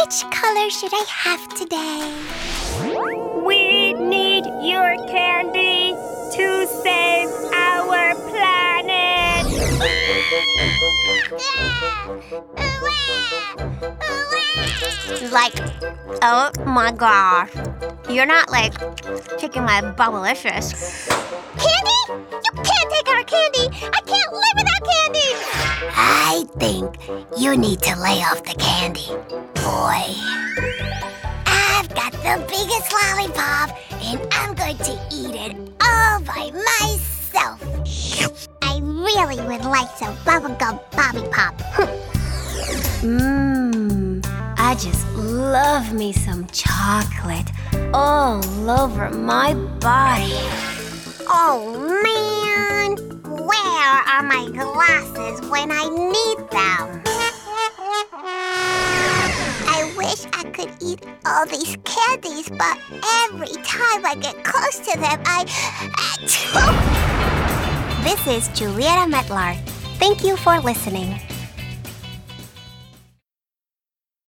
Which color should I have today? We need your candy to save our planet. Like, oh my gosh. You're not, like, taking my Bubblicious. Candy? You can't take our candy! I can't live without candy! I think you need to lay off the candy, boy. I've got the biggest lollipop, and I'm going to eat it all by myself. I really would like some bubblegum Bobby Pop. I just love me some chocolate all over my body. Oh, man. Where are my glasses when I need them? I wish I could eat all these candies, but every time I get close to them, This is Julieta Metlar. Thank you for listening.